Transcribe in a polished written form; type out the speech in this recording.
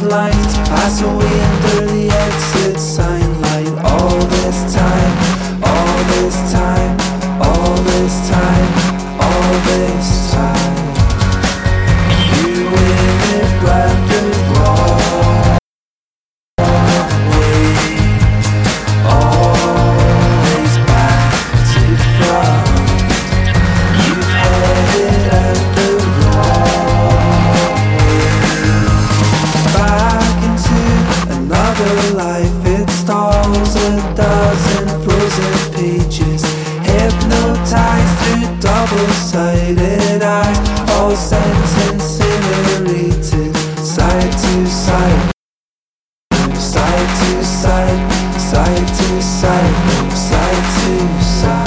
red lights pass away under the exit sign light. All this time, all this time, all this time, all this time. You in it black and wrong way, always back to front. You've headed out the wrong way. Back into another life, it stalls a dozen frozen pages, hypnotized through double-sided eyes, all sentence incinerated, side to side, side to side, side to side, side to side.